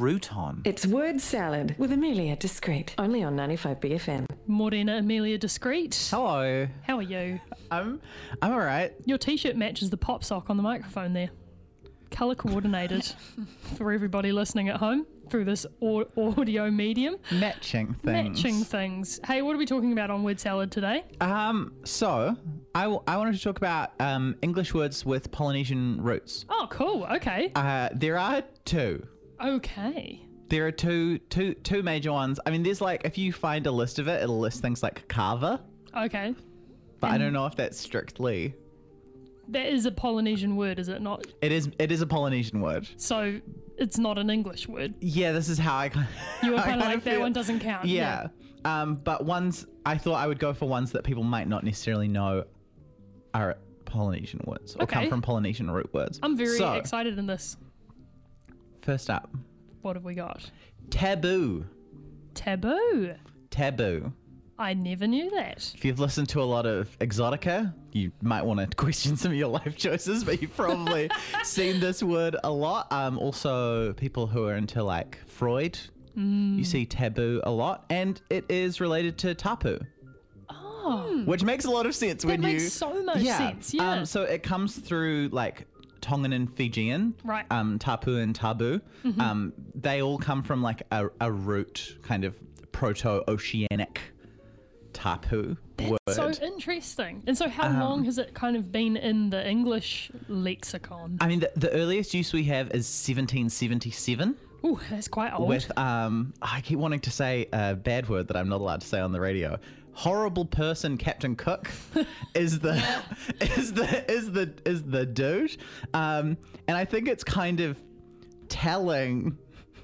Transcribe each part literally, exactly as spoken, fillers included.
crouton. It's Word Salad with Amelia Discreet, only on ninety-five B F M. Morena Amelia Discreet. Hello. How are you? I'm I'm all right. Your t-shirt matches the pop sock on the microphone there. Colour coordinated for everybody listening at home through this au- audio medium. Matching things. Matching things. Hey, what are we talking about on Word Salad today? Um, so I, w- I wanted to talk about um English words with Polynesian roots. Oh, cool. Okay. Uh, there are two. Okay. There are two two two major ones. I mean, there's like, if you find a list of it, it'll list things like carver, Okay. but I And- don't know if that's strictly. That is a Polynesian word, is it not? It is it is a Polynesian word. So it's not an English word. Yeah, this is how I kind You were I kind of kinda like, that feel- one doesn't count. Yeah. Um, but ones, I thought I would go for ones that people might not necessarily know are Polynesian words or come Okay. from Polynesian root words. I'm very so, excited in this. First up, What have we got? taboo. Taboo. Taboo. I never knew that. If you've listened to a lot of Exotica, you might want to question some of your life choices, but you've probably seen this word a lot. Um, also, people who are into like Freud, Mm. you see taboo a lot, and it is related to tapu. Oh. Which makes a lot of sense when makes you. so much sense, yeah. Um, so it comes through like Tongan and Fijian. Right. Um, tapu and tabu. Mm-hmm. Um, they all come from like a, a root kind of proto-oceanic tapu word. So interesting. And so how Um, long has it kind of been in the English lexicon? I mean, the, the earliest use we have is seventeen seventy-seven. Ooh, that's quite old. With um, I keep wanting to say a bad word that I'm not allowed to say on the radio. Horrible person, Captain Cook, is the is the is the is the dude, um, and I think it's kind of telling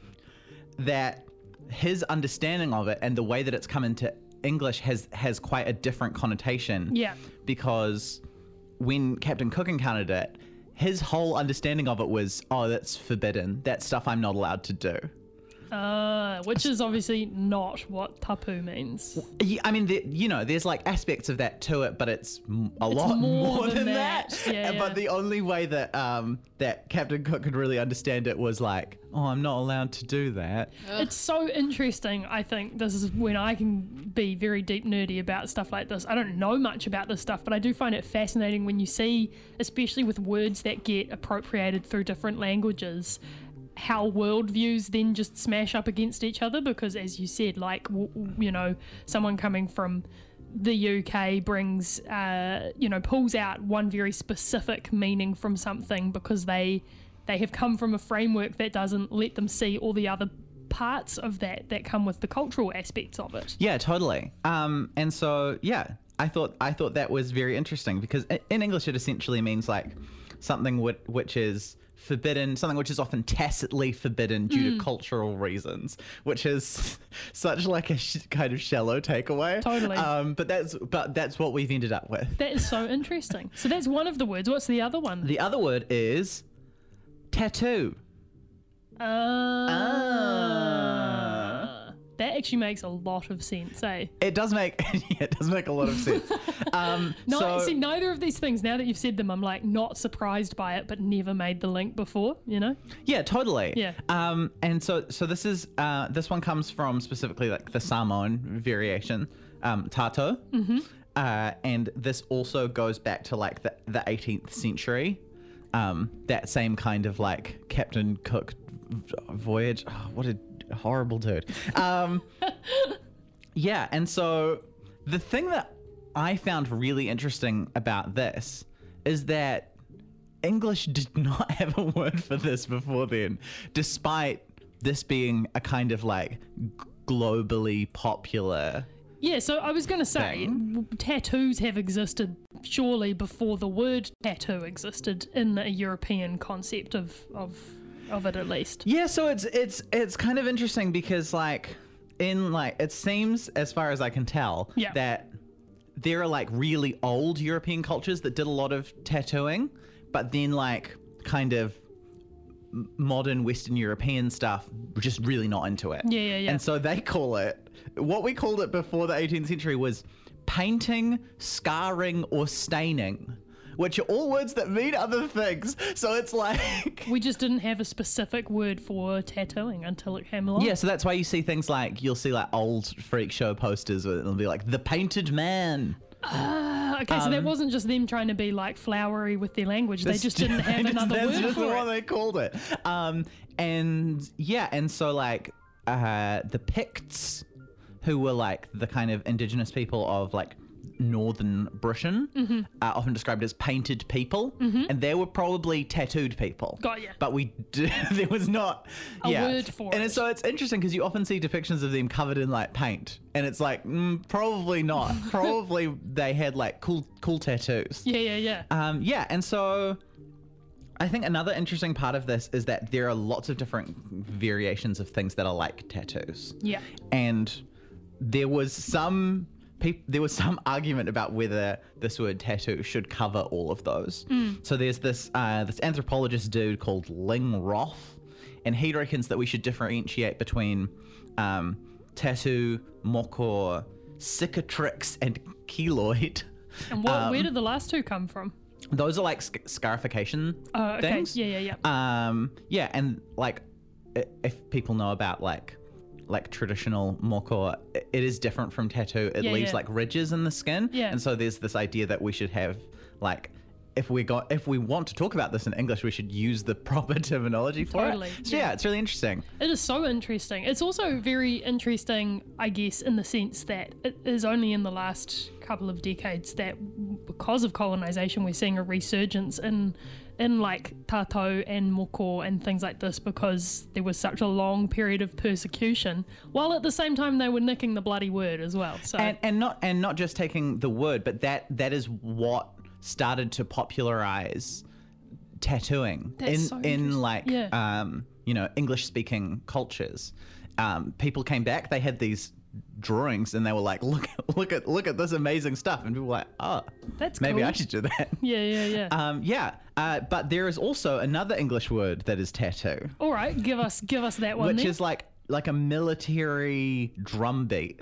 that his understanding of it and the way that it's come into English has has quite a different connotation. Yeah. Because when Captain Cook encountered it, his whole understanding of it was, oh, that's forbidden. That's stuff I'm not allowed to do. Uh, which is obviously not what tapu means. Yeah, I mean, there, you know, there's like aspects of that to it, but it's m- a lot more more, than than, that. that. Yeah, And- But yeah. the only way that um, that Captain Cook could really understand it was like, oh, I'm not allowed to do that. It's so interesting. I think this is when I can be very deep nerdy about stuff like this. I don't know much about this stuff, but I do find it fascinating when you see, especially with words that get appropriated through different languages, how worldviews then just smash up against each other. Because as you said, like, w- w- you know, someone coming from the U K brings, uh, you know, pulls out one very specific meaning from something because they they have come from a framework that doesn't let them see all the other parts of that that come with the cultural aspects of it. Yeah, totally. Um, and so, yeah, I thought I thought that was very interesting because i- in English it essentially means like something which, which is forbidden, something which is often tacitly forbidden due to cultural reasons, which is such like a sh- kind of shallow takeaway. Totally. Um, but that's but that's what we've ended up with. That is so interesting. So that's one of the words. What's the other one? The other word is tattoo. Ah. That actually makes a lot of sense, eh? It does make yeah, it does make a lot of sense. Um, No, so, see, neither of these things, now that you've said them, I'm like not surprised by it, but never made the link before, you know? yeah, totally. Yeah. Um, and so so this is uh, this one comes from specifically like the Samoan variation, um, tato. Mm-hmm. Uh, and this also goes back to like the, the eighteenth century. Um, that same kind of like Captain Cook v- voyage. Oh, what a horrible dude. Um, yeah, and so the thing that I found really interesting about this is that English did not have a word for this before then, despite this being a kind of like g- globally popular. Yeah, so I was going to say, Thing. w- tattoos have existed surely before the word tattoo existed in a European concept of, of, of it at least. Yeah, so it's it's it's kind of interesting because like in like it seems, as far as I can tell, Yeah. that there are like really old European cultures that did a lot of tattooing, but then like kind of m- modern Western European stuff were just really not into it. Yeah, yeah, yeah. And so they call it, what we called it before the eighteenth century was painting, scarring, or staining, which are all words that mean other things. So it's like... We just didn't have a specific word for tattooing until it came along. Yeah, so that's why you see things like, you'll see like old freak show posters where it'll be like, the painted man. Uh, okay, so that wasn't just them trying to be like flowery with their language. They just didn't have another that's word just for the it. one they called it. Um, and yeah, and so like uh, the Picts, who were like the kind of indigenous people of like northern Britain, Mm-hmm. are often described as painted people, Mm-hmm. and they were probably tattooed people. Got ya. But we d- there was not A yeah. word for and it. it's, so it's interesting because you often see depictions of them covered in like paint, and it's like mm, probably not. Probably they had like cool cool tattoos. Yeah, yeah, yeah. Um, yeah, and so I think another interesting part of this is that there are lots of different variations of things that are like tattoos. Yeah. And there was some peop- there was some argument about whether this word tattoo should cover all of those. So there's this uh, this anthropologist dude called Ling Roth, and he reckons that we should differentiate between um, tattoo, moko, cicatrix, and keloid. And what, Um, where did the last two come from? Those are like sc- scarification Oh, okay. things. Yeah, yeah, yeah. Um, yeah, and like i- if people know about like like traditional moko, i- it is different from tattoo. It Yeah, leaves yeah. like ridges in the skin. Yeah. And so there's this idea that we should have like if we got if we want to talk about this in English, we should use the proper terminology for Totally, it. So yeah. yeah, it's really interesting. It is so interesting. It's also very interesting, I guess, in the sense that it is only in the last couple of decades that, because of colonization, we're seeing a resurgence in, in like tātou and moko and things like this, because there was such a long period of persecution, while at the same time they were nicking the bloody word as well. So And and not and not just taking the word, but that that is what started to popularize tattooing That's in so in interesting. like Yeah. um you know English speaking cultures. Um, people came back, they had these drawings, and they were like, look look at look at this amazing stuff, and people were like, oh, That's maybe cool. I should do that. yeah, yeah, yeah. Um, yeah, uh, but there is also another English word that is tattoo, All right, give us give us that one which then. is like like a military drum beat.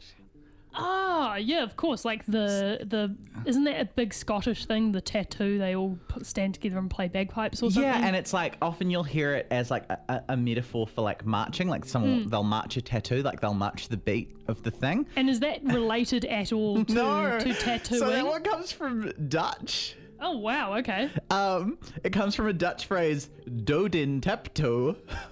Ah, yeah, of course. Like the the isn't that a big Scottish thing? The tattoo, they all put, stand together and play bagpipes or something. Yeah, and it's like often you'll hear it as like a, a, a metaphor for like marching, like someone Hmm. they'll march a tattoo, like they'll march the beat of the thing. And is that related at all to no, to tattooing? So that one comes from Dutch. Oh wow, okay. Um, it comes from a Dutch phrase "doden tapto,"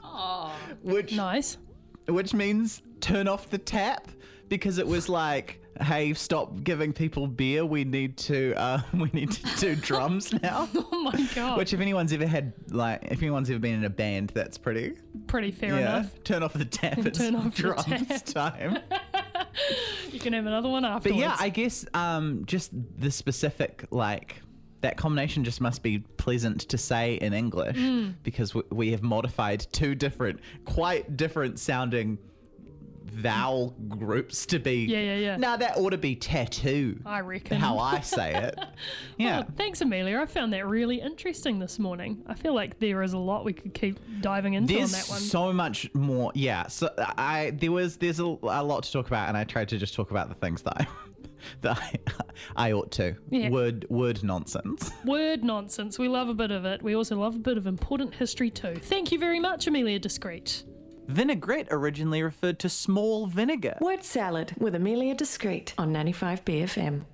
which Nice. which means turn off the tap, because it was like, hey, stop giving people beer. We need to uh, we need to do drums now. Oh my god. Which, if anyone's ever had, like, if anyone's ever been in a band, that's pretty. Pretty fair Yeah. enough. Turn off the tap. It's Turn off the drums time. You can have another one But afterwards. yeah, I guess um, just the specific, like, that combination just must be pleasant to say in English, Mm. because we, we have modified two different, quite different sounding vowel groups to be. Yeah, yeah, yeah. Nah, that ought to be tattoo. I reckon. How I say it. Yeah. Oh, thanks, Amelia. I found that really interesting this morning. I feel like there is a lot we could keep diving into There's on that one. so much more. Yeah. So I there was there's a, a lot to talk about, and I tried to just talk about the things that I that I, I ought to. Yeah. Word word nonsense. Word nonsense. We love a bit of it. We also love a bit of important history too. Thank you very much, Amelia Discreet. Vinaigrette originally referred to small vinegar. Word salad with Amelia Discreet on ninety-five B F M.